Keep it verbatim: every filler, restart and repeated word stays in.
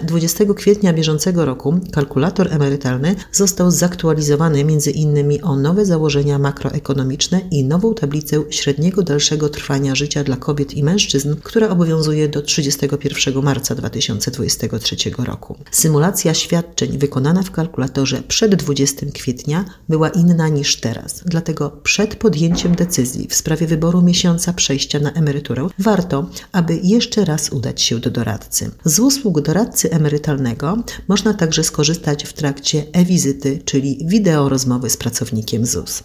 dwudziestego kwietnia bieżącego roku kalkulator emerytalny został zaktualizowany między innymi o nowe założenia makroekonomiczne i nową tablicę średniego dalszego trwania życia dla kobiet i mężczyzn, która obowiązuje do trzydziestego pierwszego marca dwa tysiące dwudziestego trzeciego roku. Symulacja świadczeń wykonana w kalkulatorze przed dwudziestego kwietnia była inna niż teraz. Dlatego przed podjęciem decyzji w sprawie wyboru miesiąca przejścia na emeryturę warto, aby jeszcze raz udać się do doradcy. Z usług doradcy emerytalnego można także skorzystać w trakcie e-wizyty, czyli wideo rozmowy z pracownikiem Z U S.